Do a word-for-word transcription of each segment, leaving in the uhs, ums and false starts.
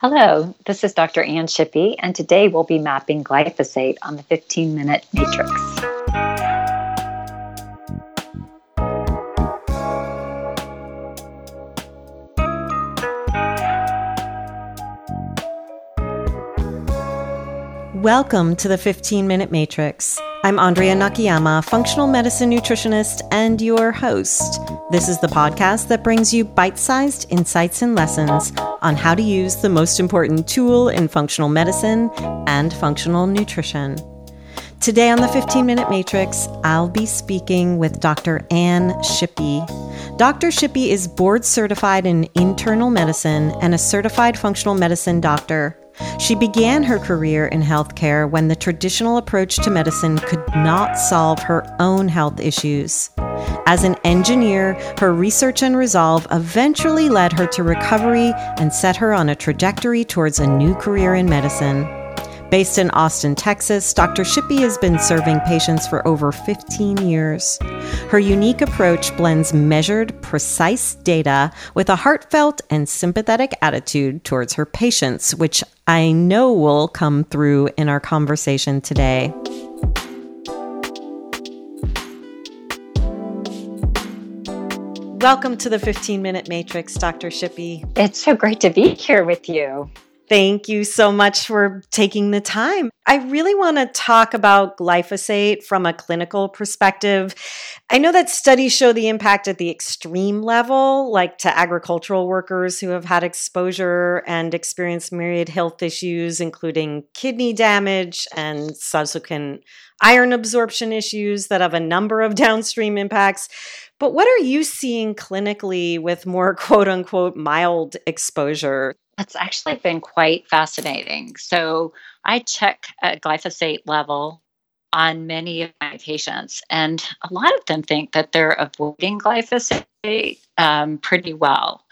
Hello, this is Doctor Ann Shippey, and today we'll be mapping glyphosate on the fifteen-minute matrix. Welcome to the fifteen-minute matrix. I'm Andrea Nakayama, functional medicine nutritionist and your host. This is the podcast that brings you bite-sized insights and lessons on how to use the most important tool in functional medicine and functional nutrition. Today on the fifteen-minute matrix, I'll be speaking with Doctor Ann Shippey. Doctor Shippey is board certified in internal medicine and a certified functional medicine doctor. She began her career in healthcare when the traditional approach to medicine could not solve her own health issues. As an engineer, her research and resolve eventually led her to recovery and set her on a trajectory towards a new career in medicine. Based in Austin, Texas, Doctor Shippey has been serving patients for over fifteen years. Her unique approach blends measured, precise data with a heartfelt and sympathetic attitude towards her patients, which I know will come through in our conversation today. Welcome to the fifteen-minute matrix, Doctor Shippey. It's so great to be here with you. Thank you so much for taking the time. I really want to talk about glyphosate from a clinical perspective. I know that studies show the impact at the extreme level, like to agricultural workers who have had exposure and experienced myriad health issues, including kidney damage and subsequent iron absorption issues that have a number of downstream impacts. But what are you seeing clinically with more quote unquote mild exposure? It's actually been quite fascinating. So I check a glyphosate level on many of my patients, and a lot of them think that they're avoiding glyphosate um, pretty well.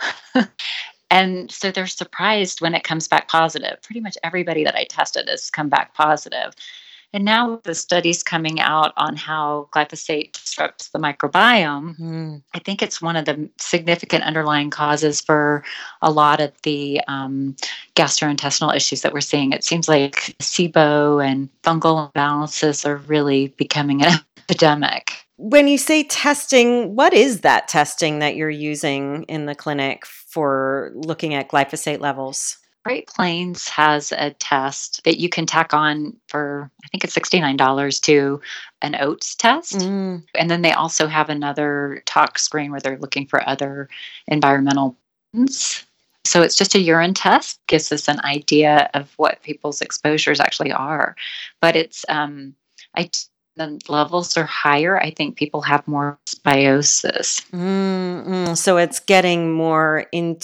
And so they're surprised when it comes back positive. Pretty much everybody that I tested has come back positive. And now the studies coming out on how glyphosate disrupts the microbiome, mm. I think it's one of the significant underlying causes for a lot of the um, gastrointestinal issues that we're seeing. It seems like SIBO and fungal imbalances are really becoming an epidemic. When you say testing, what is that testing that you're using in the clinic for looking at glyphosate levels? Great Plains has a test that you can tack on for, I think it's sixty-nine dollars to an oats test. Mm. And then they also have another tox screen where they're looking for other environmental pollutants. So it's just a urine test, gives us an idea of what people's exposures actually are. But it's, um, I the levels are higher. I think people have more dysbiosis. Mm-hmm. So it's getting more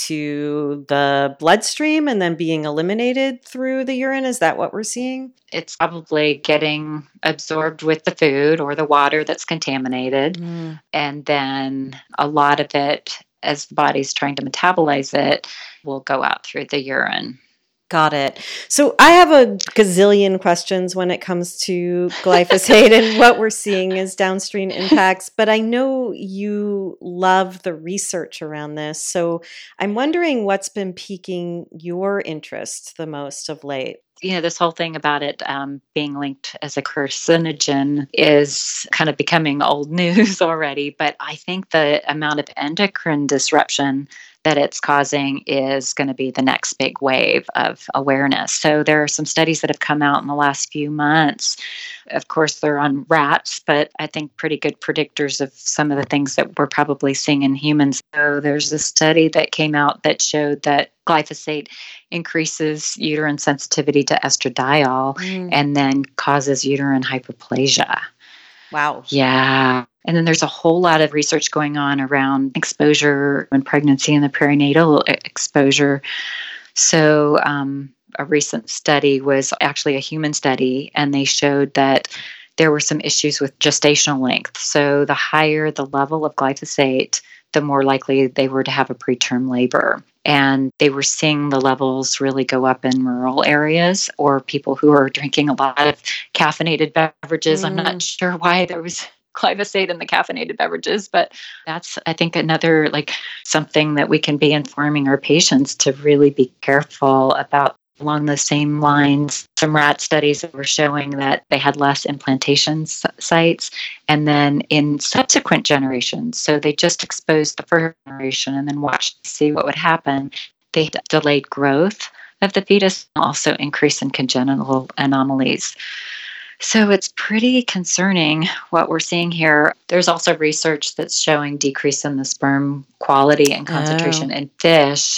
into the bloodstream and then being eliminated through the urine. Is that what we're seeing? It's probably getting absorbed with the food or the water that's contaminated. Mm. And then a lot of it, as the body's trying to metabolize it, will go out through the urine. Got it. So I have a gazillion questions when it comes to glyphosate and what we're seeing as downstream impacts, but I know you love the research around this. So I'm wondering what's been piquing your interest the most of late. You know, this whole thing about it um, being linked as a carcinogen is kind of becoming old news already, but I think the amount of endocrine disruption that it's causing is going to be the next big wave of awareness. So there are some studies that have come out in the last few months. Of course, they're on rats, but I think pretty good predictors of some of the things that we're probably seeing in humans. So there's a study that came out that showed that glyphosate increases uterine sensitivity to estradiol mm. and then causes uterine hyperplasia. Wow. Yeah. And then there's a whole lot of research going on around exposure in pregnancy and the perinatal exposure. So um, a recent study was actually a human study, and they showed that there were some issues with gestational length. So the higher the level of glyphosate, the more likely they were to have a preterm labor. And they were seeing the levels really go up in rural areas or people who are drinking a lot of caffeinated beverages. Mm. I'm not sure why there was glyphosate in the caffeinated beverages. But that's, I think, another like something that we can be informing our patients to really be careful about. Along the same lines, some rat studies were showing that they had less implantation s- sites. And then in subsequent generations, so they just exposed the first generation and then watched to see what would happen. They delayed growth of the fetus, and also increase in congenital anomalies. So it's pretty concerning what we're seeing here. There's also research that's showing decrease in the sperm quality and concentration Oh. in fish.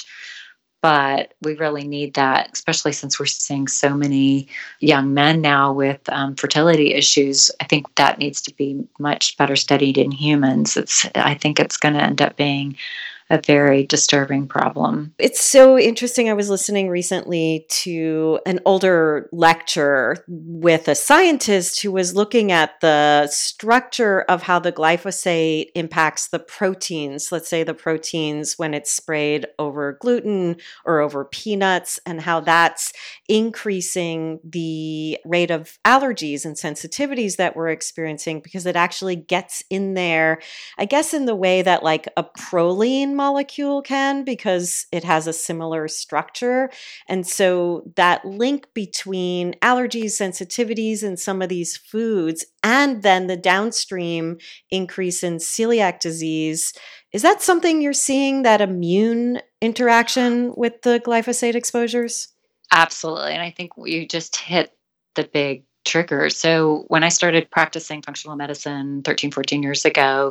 But we really need that, especially since we're seeing so many young men now with um, fertility issues. I think that needs to be much better studied in humans. It's, I think it's going to end up being a very disturbing problem. It's so interesting. I was listening recently to an older lecture with a scientist who was looking at the structure of how the glyphosate impacts the proteins, let's say the proteins when it's sprayed over gluten or over peanuts, and how that's increasing the rate of allergies and sensitivities that we're experiencing because it actually gets in there, I guess, in the way that like a proline molecule can, because it has a similar structure. And so that link between allergies, sensitivities, and some of these foods, and then the downstream increase in celiac disease, is that something you're seeing, that immune interaction with the glyphosate exposures? Absolutely. And I think you just hit the big trigger. So when I started practicing functional medicine thirteen, fourteen years ago,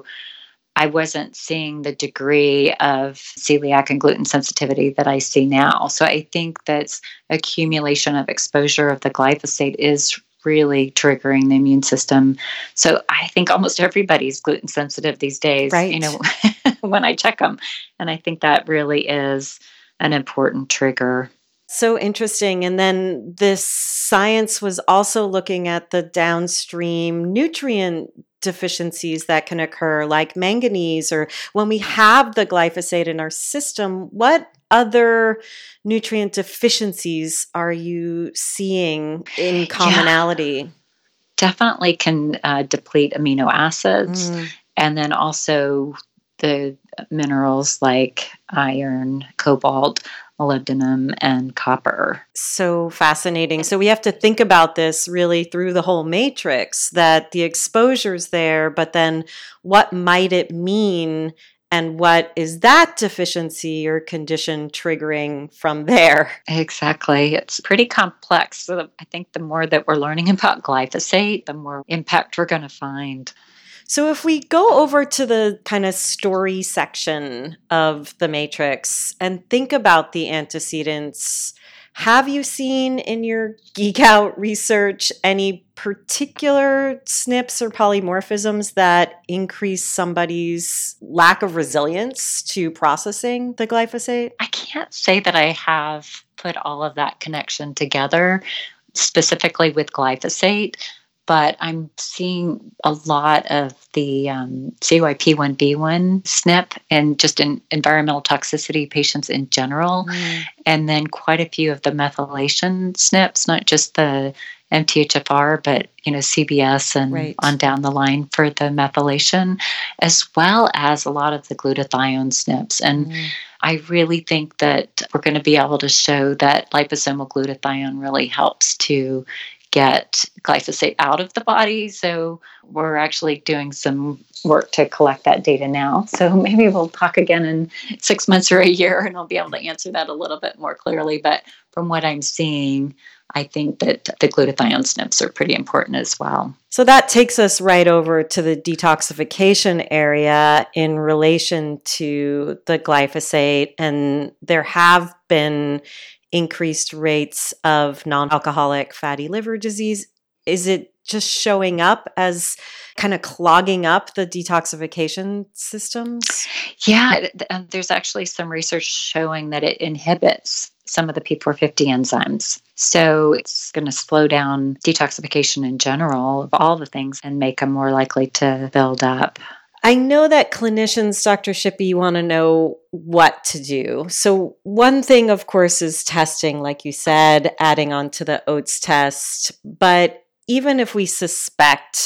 I wasn't seeing the degree of celiac and gluten sensitivity that I see now. So I think that accumulation of exposure of the glyphosate is really triggering the immune system. So I think almost everybody's gluten sensitive these days, Right. you know, when I check them. And I think that really is an important trigger. So interesting. And then this science was also looking at the downstream nutrient deficiencies that can occur, like manganese, or when we have the glyphosate in our system, what other nutrient deficiencies are you seeing in commonality? Yeah, definitely can uh, deplete amino acids. Mm. And then also the minerals like iron, cobalt, molybdenum, and copper. So fascinating. So we have to think about this really through the whole matrix, that the exposure's there, but then what might it mean, and what is that deficiency or condition triggering from there? Exactly. It's pretty complex. So I think the more that we're learning about glyphosate, the more impact we're going to find. So if we go over to the kind of story section of the matrix and think about the antecedents, have you seen in your geek out research any particular S N Ps or polymorphisms that increase somebody's lack of resilience to processing the glyphosate? I can't say that I have put all of that connection together specifically with glyphosate. But I'm seeing a lot of the um, C Y P one B one S N P and just in environmental toxicity patients in general. Mm. And then quite a few of the methylation S N Ps, not just the M T H F R, but, you know, C B S and right. on down the line for the methylation, as well as a lot of the glutathione S N Ps. And mm. I really think that we're going to be able to show that liposomal glutathione really helps to get glyphosate out of the body. So we're actually doing some work to collect that data now. So maybe we'll talk again in six months or a year and I'll be able to answer that a little bit more clearly. But from what I'm seeing, I think that the glutathione S N Ps are pretty important as well. So that takes us right over to the detoxification area in relation to the glyphosate. And there have been increased rates of non-alcoholic fatty liver disease. Is it just showing up as kind of clogging up the detoxification systems? Yeah, there's actually some research showing that it inhibits some of the P four fifty enzymes. So it's going to slow down detoxification in general of all the things and make them more likely to build up. I know that clinicians, Doctor Shippey, want to know what to do. So one thing, of course, is testing, like you said, adding on to the O A T S test. But even if we suspect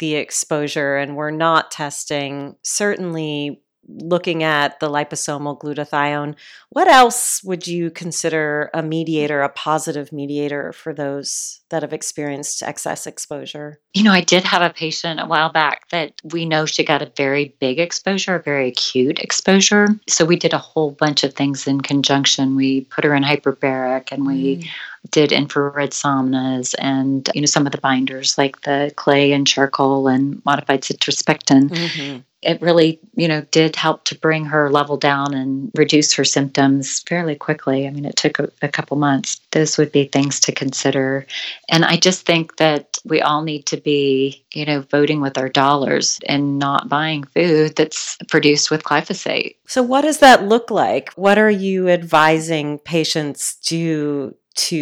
the exposure and we're not testing, certainly looking at the liposomal glutathione, what else would you consider a mediator, a positive mediator for those that have experienced excess exposure? You know, I did have a patient a while back that we know she got a very big exposure, a very acute exposure. So we did a whole bunch of things in conjunction. We put her in hyperbaric and we mm. did infrared saunas and, you know, some of the binders like the clay and charcoal and modified citrospectin. Mm-hmm. It really, you know, did help to bring her level down and reduce her symptoms fairly quickly. I mean, it took a, a couple months. Those would be things to consider. And I just think that we all need to be, you know, voting with our dollars and not buying food that's produced with glyphosate. So what does that look like? What are you advising patients do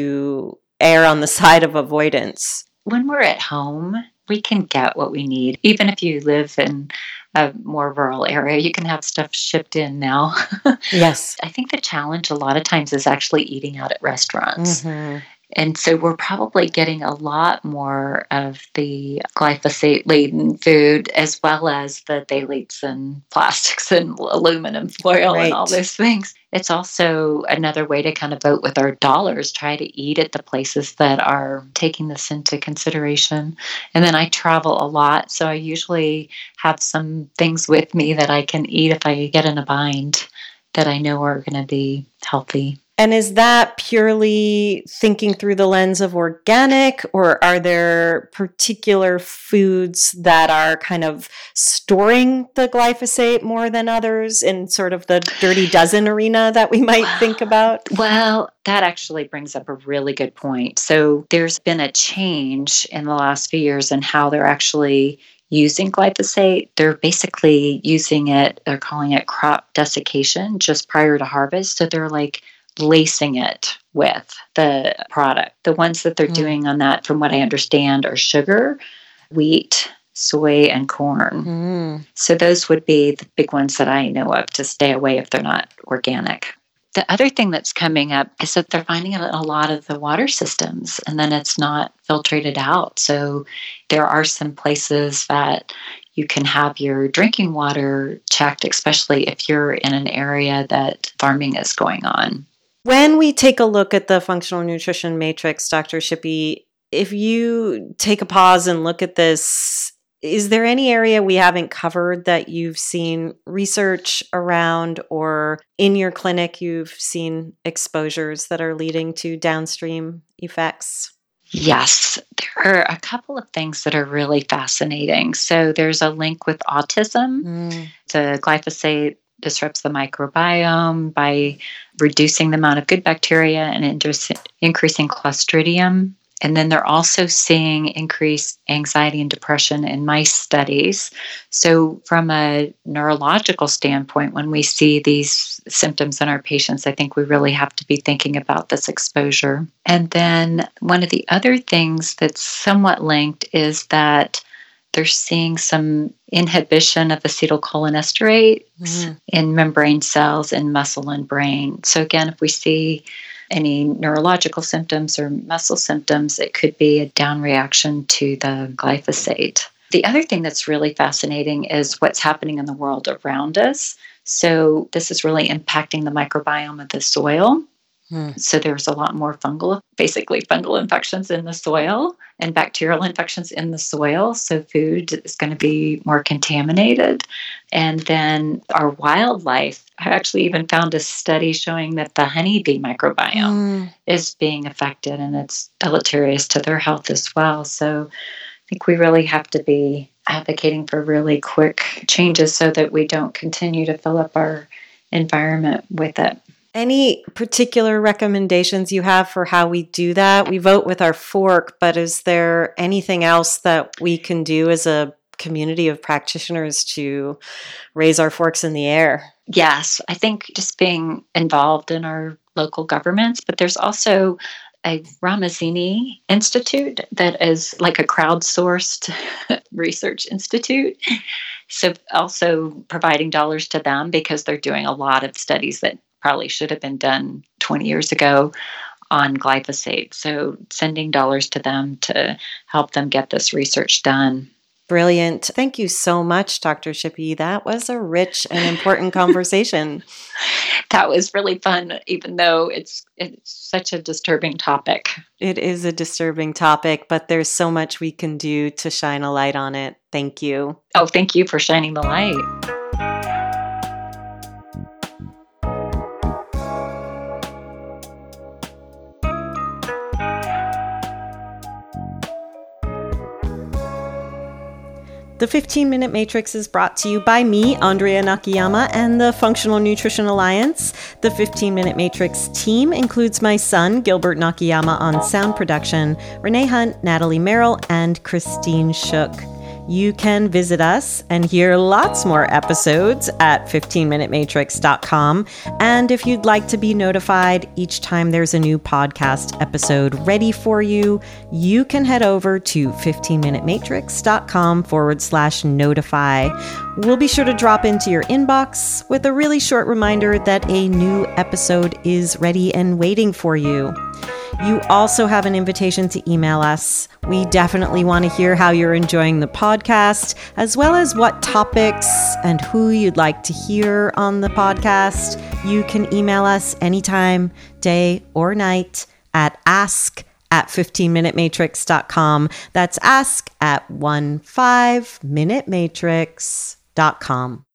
to err on the side of avoidance? When we're at home, we can get what we need. Even if you live in a more rural area, you can have stuff shipped in now. Yes. I think the challenge a lot of times is actually eating out at restaurants. Mm-hmm. And so we're probably getting a lot more of the glyphosate-laden food as well as the phthalates and plastics and aluminum foil right. and all those things. It's also another way to kind of vote with our dollars, try to eat at the places that are taking this into consideration. And then I travel a lot, so I usually have some things with me that I can eat if I get in a bind that I know are going to be healthy. And is that purely thinking through the lens of organic, or are there particular foods that are kind of storing the glyphosate more than others in sort of the dirty dozen arena that we might think about? Well, that actually brings up a really good point. So there's been a change in the last few years in how they're actually using glyphosate. They're basically using it, they're calling it crop desiccation just prior to harvest. So they're like lacing it with the product. The ones that they're mm. doing on that, from what I understand, are sugar, wheat, soy, and corn. Mm. So those would be the big ones that I know of to stay away if they're not organic. The other thing that's coming up is that they're finding it in a lot of the water systems, and then it's not filtrated out. So there are some places that you can have your drinking water checked, especially if you're in an area that farming is going on. When we take a look at the functional nutrition matrix, Doctor Shippey, if you take a pause and look at this, is there any area we haven't covered that you've seen research around, or in your clinic you've seen exposures that are leading to downstream effects? Yes, there are a couple of things that are really fascinating. So there's a link with autism. Mm. The glyphosate disrupts the microbiome by reducing the amount of good bacteria and increasing Clostridium. And then they're also seeing increased anxiety and depression in mice studies. So from a neurological standpoint, when we see these symptoms in our patients, I think we really have to be thinking about this exposure. And then one of the other things that's somewhat linked is that they're seeing some inhibition of acetylcholinesterase mm. in membrane cells in muscle and brain. So again, if we see any neurological symptoms or muscle symptoms, it could be a down reaction to the glyphosate. The other thing that's really fascinating is what's happening in the world around us. So this is really impacting the microbiome of the soil. Hmm. So there's a lot more fungal, basically fungal infections in the soil and bacterial infections in the soil. So food is going to be more contaminated. And then our wildlife, I actually even found a study showing that the honeybee microbiome hmm. is being affected, and it's deleterious to their health as well. So I think we really have to be advocating for really quick changes so that we don't continue to fill up our environment with it. Any particular recommendations you have for how we do that? We vote with our fork, but is there anything else that we can do as a community of practitioners to raise our forks in the air? Yes, I think just being involved in our local governments, but there's also a Ramazzini Institute that is like a crowdsourced research institute. So also providing dollars to them because they're doing a lot of studies that probably should have been done twenty years ago on glyphosate. So sending dollars to them to help them get this research done. Brilliant. Thank you so much, Doctor Shippey. That was a rich and important conversation. That was really fun, even though it's it's such a disturbing topic. It is a disturbing topic, but there's so much we can do to shine a light on it. Thank you. Oh, thank you for shining the light. The fifteen minute Matrix is brought to you by me, Andrea Nakayama, and the Functional Nutrition Alliance. The fifteen minute Matrix team includes my son, Gilbert Nakayama, on sound production, Renee Hunt, Natalie Merrill, and Christine Shook. You can visit us and hear lots more episodes at fifteen minute matrix dot com. And if you'd like to be notified each time there's a new podcast episode ready for you, you can head over to fifteen minute matrix dot com forward slash notify. We'll be sure to drop into your inbox with a really short reminder that a new episode is ready and waiting for you. You also have an invitation to email us. We definitely want to hear how you're enjoying the podcast, as well as what topics and who you'd like to hear on the podcast. You can email us anytime, day or night, at ask at fifteen minute matrix dot com. That's ask at fifteen minute matrix dot com.